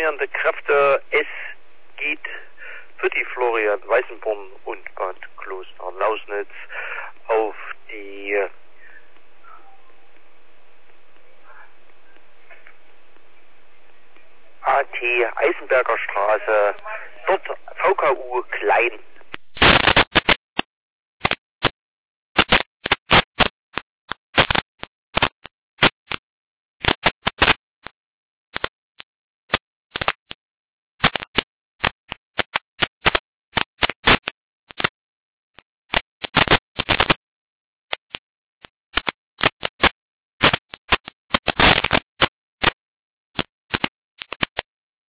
koordinierende Kräfte. Es geht für die Florian Weißenborn und Bad Klosterneußnitz auf die AT Eisenberger Straße, dort VKU Klein